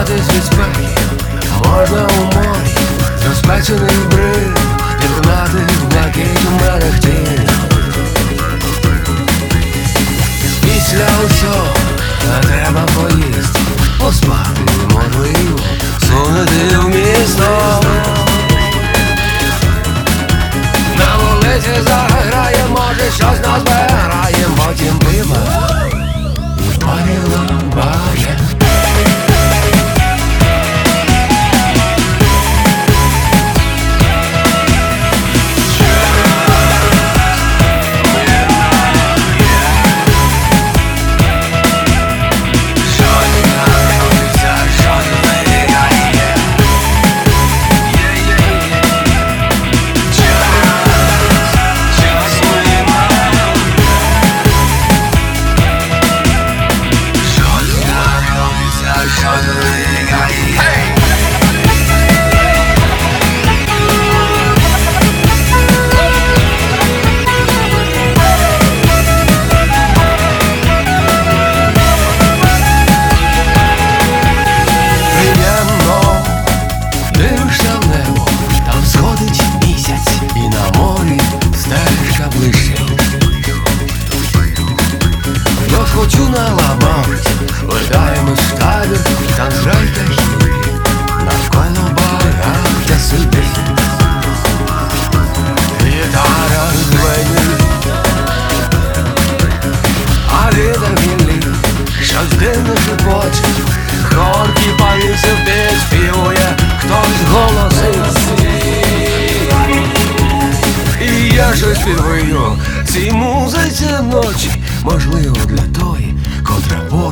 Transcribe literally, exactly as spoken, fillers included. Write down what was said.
Ховатись від спеки можна у морі, розпечений бриг, пірнати в блакиту мерехті. Після усього треба поїсти, поспати можливо, сунути в місто. На вулиці заграє, може щось назбираєм, потім пива і парила бає. Хочу на лабавці, летаємо з табір, там жаль та хілі, навколо багаття сидить. Гітара звенить, а вітер гілі, щось дивно шепоче, хорки повісив, підспівує, хтось голосить. І я щось підвию цій музиці ночі, можливо для тої, котра